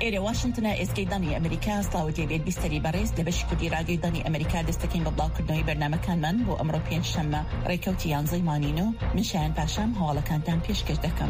ئێرە واشنگتنە ئێسکەیدانی ئەمریکا سڵاوەتی بێت بیستەری بەڕێز لە بەشی کوردی ڕادیۆدانی ئەمریکا دەستەکەین بە بڵاوکردنەوەی بەرنامەکانمان بۆ ئەمڕۆ پێنجشەممە ڕێکەوتی 11 مانین و من شایان پاشام هەواڵەکانتان پێشکەش دەکەم.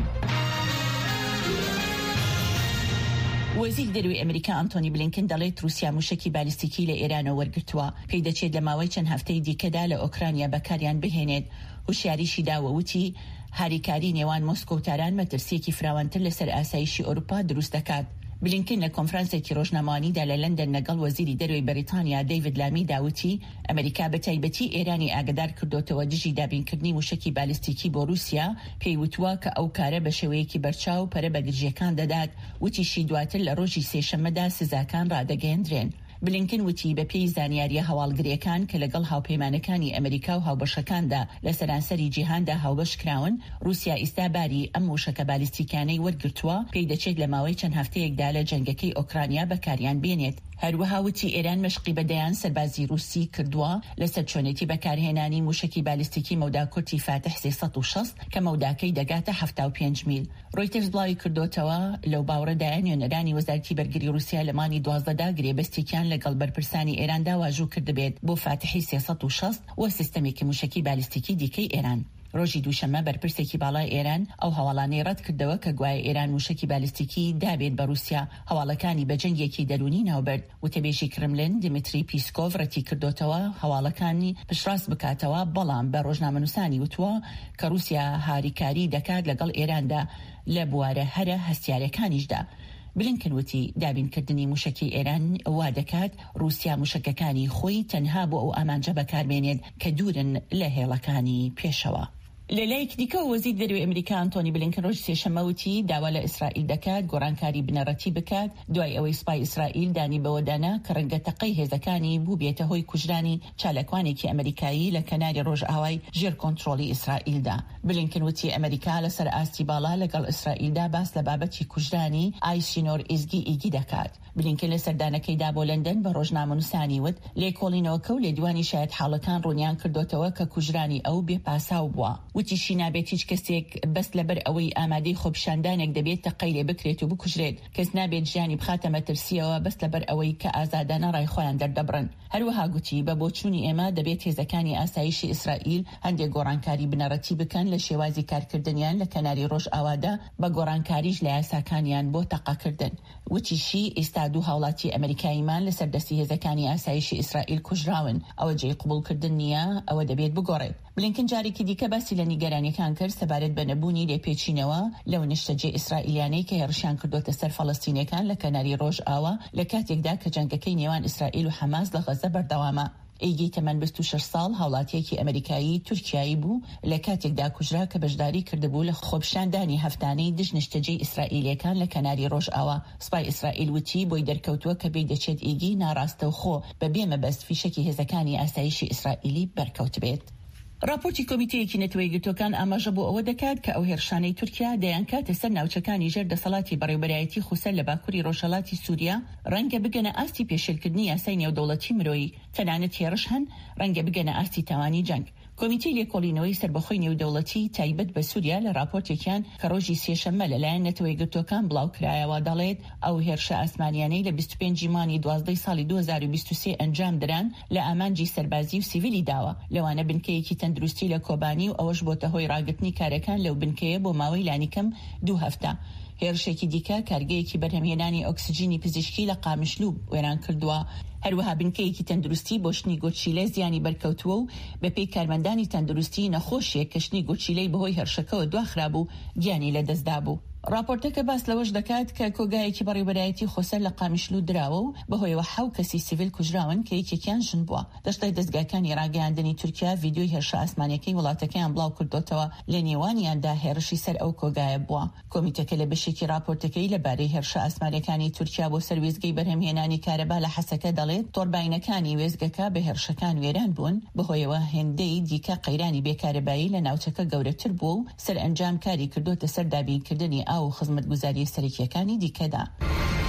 وەزیری دەروی ئەمریکا ئەنتۆنی بلینکن دەڵێت رووسیا موشکی بالیستیکی لە ئێرانەوە وەرگرتووە. پێی دەچێت لە ماوەی چەند هەفتەی دیکەدا لە ئۆکرانیا بەکاریان بهێنێت. هوشیاریشی داوە وتی هاریکاری نێوان مۆسکۆ و تاران مەترسیەکی فراوانتر لەسەر ئاسایشی ئەوروپا دروست دەکات. بلینکن لە کۆنفرانسێکی ڕۆژنامەوانیدا لە لەندەن لەگەڵ وەزیری دەروی بەریتانیا دەیڤید لامی داوتی ئەمریکا بە تایبەتی ئێرانی ئاگدار کردوتەوە دژی دابینکردنی موشکی بالیستیکی بۆ رووسیا پێی وتووە کە ئەو کارە بە شێوەیەکی بەرچاو پەرە بەگرژیەکان دەدات. وتیشی دواتر لە ڕۆژی سێشەممەدا سزاکان ڕادەگەیەندرێن. بلینکن وتی بە پێی زانیاریە هەواڵگرەکان کە لەگەڵ هاوپەیمانەکانی ئەمریکا و هاوبەشەکاندا لە سەرانسەری جیهاندا هاوبەش کراون، رووسیا ئیستاباری ئەم موشکە بالیستیکانەی وەرگرتووە پێی دەچێت لە ماوەی چەند هەفتەیەکدا لە جەنگەکەی ئۆکرانیا بەکاریان بێنێت. هەروەها وتی ئێران مەشقی بەدەیان سەربازی رووسی کردووە لەسەر چۆنێتی بەکارهێنانی موشکی بالیستیکی مەوداکورتی فاتح 360 کە مەوداکەی دەگاتە 75 میل. ڕۆیترز بڵاوی کردوتەوە لەو باوەڕەدایە نوێنەرانی وەزارەتی بەرگری رووسیا لە مانی 12دا گرێبەستێکیان لەگەڵ بەرپرسانی ئێراندا واژوو کردبێت بۆ فاتحی 360 و سیستەمێکی موشکی بالیستیکی دیکەی ئێران. ڕۆژی دووشەممە بەرپرسێکی باڵای ئێران ئەو هەواڵانەی ڕەت کردەوە کە گوایە ئێران موشکی بالیستیکی دابێت بە رووسیا هەواڵەکانی بە جەنگێکی دەرونی ناوبرد. وتەبێژی کرملین دیمیتری پیسکۆڤ ڕەتی کردوتەوە هەواڵەکانی پشتڕاست بکاتەوە، بەڵام بە ڕۆژنامەنووسانی وتووە کە رووسیا هاریکاری دەکات لەگەڵ ئێراندا لە بوارە هەرە هەستیارەکانیشدا. بلینکن وتی دابینکردنی موشکی ئێران وا دەکات رووسیا موشکەکانی خۆی تەنها بۆ ئەو ئامانجە بەکاربێنێت کە دوورن لە هێڵەکانی پێشەوە. لەلایەک دیکە وەزیری دەروی ئەمریکا ئەنتۆنی بلینکن ڕۆژی سێشەممە وتی داوا لە ئیسرائیل دەکات گۆڕانکاری بنەڕەتی بکات دوای ئەوەی سوپای ئیسرائیل دانی بەوەدانا کە ڕەنگە تەقەی هێزەکانی بوو بێتە هۆی کوژرانی چالەکوانێکی ئەمریکایی لە کەناری ڕۆژئاوای ژێر کۆنتڕۆڵی ئیسرائیلدا. بلینکن وتی ئەمریکا لەسەر ئاستی باڵا لەگەڵ ئیسرائیلدا باس لە بابەتی کوژرانی ئایسینۆر ئیگی دەکات. بلینکن لە سەردانەکەیدا بۆ لەندەن بە ڕۆژنامەنووسانی وت لێکۆڵینەوەکە و لێدوانی شایەت حاڵەکان ڕوونیان کردوتەوە کە کوژرانی ئەو بێپاساو بووە. وتیشی نابێت هیچ کەسێک بەس لەبەر ئەوەی ئامادەی خۆپیشاندانێک دەبێت تەقەی لێ بکرێت و بکوژرێت. کەس نابێت ژیانی بخاتە مەترسیەوە بەس لەبەر ئەوەی کە ئازادانە ڕایخۆیان دەردەبڕن. هەروەها گوتی بە بۆچوونی ئێمە دەبێت هێزەکانی ئاسایشی ئیسرائیل هەندێک گۆڕانکاری بنەڕەتی بکەن لە شێوازی کارکردنیان لە کەناری ڕۆژئاوادا بە گۆڕانکاریش لە یاساکانیان بۆ تەقەکردن. وتیشی ئێستا دوو هاوڵاتی ئەمریکاییمان لەسەر دەستی هێزەکانی ئاسایشی ئیسرائیل کوژراون. ئەوە جێی قبولکردن نییە، ئەوە دەبێت بگۆڕێت. بلینکن جارێکی دیکە باسی لە نیگەرانیەکان کرد سەبارەت بە نەبوونی لێپێچینەوە لەو نیشتەجێ ئیسرائیلیانەی کە هێرشیان کردوتە سەر فەڵەستینیەکان لە کەناری ڕۆژئاوا لە کاتێکدا کە جەنگەکەی نێوان ئیسرائیل و حەماس لە غەزە بەردەوامە. ئیگی تەمەن 26 ساڵ هاوڵاتیەکی ئەمریکایی تورکیایی بوو لە کاتێکدا کوژرا کە بەشداری کردبوو لە خۆپیشاندانی هەفتانەی دژ نیشتەجێی ئیسرائیلیەکان لە کەناری ڕۆژئاوا. سوپای ئیسرائیل وتی بۆی دەرکەوتووە کە بێ دەچێت ئیگی ناڕاستە و خۆ بە بێمەبەست فیشەکی هێزەکانی ئاسایشی ئیسرائیلی بەرکەوت بێت. راپۆرتی کۆمیتەیەکی نەتەوەی گرتوەکان ئاماژە بۆ ئەوە دەکات کە ئەو هێرشانەی تورکیا دەیانکاتە سەر ناوچەکانی ژێر دەسەڵاتی بەڕێوەبەرایەتی خوسەر لە باکووری ڕۆژهەڵاتی سووریا ڕەنگە بگەنە ئاستی پێشێلکردنی یاسای نێودەوڵەتی مرۆیی. تەنانەت هێرش هەن ڕەنگە بگەنە ئاستی تاوانی جەنگ. کۆمیتەی لێکۆڵینەوەی سربەخۆی نێودەوڵەتی تایبەت بە سووریا لە راپۆرتێکیان کە ڕۆژی سێشەممە لەلایەن نەتەوەی گرتوەکان بڵاو کرایەوە دەڵێت ئەو هێرشە ئاسمانیانەی لە 25 مانی 12 ساڵی 2023 ئەنجام دران لە ئامانجی سەربازی و سیڤیلی داوە. لەوانە بنکەیەکی تەندروستی لە کۆبانی و ئەوەش بۆتە هۆی ڕاگرتنی کارەکان لەو بنکەیە بۆ ماوەی لانیکەم 2 هەفتە. هێرشێکی دیکە کارگەیەکی بەرهەمهێنانی ئۆکسجینی پزیشکی لە قامشلوب وێران کردووە. هەروەها بنکەیەکی تەندروستی بۆ شنی گۆچیلە زیانی بەرکەوتووە و بەپێی کارمەندانی تەندروستی نەخۆشیەک کە شنی گۆچیلەی بەهۆی هێرشەکەەوە دواخرابوو گیانی لەدەستدا بوو. راپۆرتەکە باس لەوەش دەکات کە کۆگایەکی بەڕێوەبەرایەتی خۆسەر لە قامیشلو دراوە و بەهۆیەوە 7 کەسی سیڤیل کوژراون کە یەکێکیان ژن بووە. دەشتای دەستگاکانی ڕاگەیاندنی تورکیا ڤیدیۆی هێرشە ئاسمانیەکەی وڵاتەکەیان بڵاو کردوتەوە لە نێوانیاندا هێرشی سەر ئەو کۆگایە بووە. کۆمیتەکە لە بەشێکی راپۆرتەکەی لەبارەی هێرشە ئاسمانیەکانی تورکیا بۆ سەر وێزگەی بەرهەمهێنانی کارەبا لە حەسەکە دەڵێت تۆرباینەکانی وێزگەکە بە هێرشەکان وێران بوون، بەهۆیەوە هێندەی دیکە قەیرانی بێکارەبایی لە ناوچەکە گەورەتر بوو و سەر ئەنجام کاری کردوتە سەر دابینکردنی ئاو و خزمەتگوزاری سەرکیەکانی دیکەدا.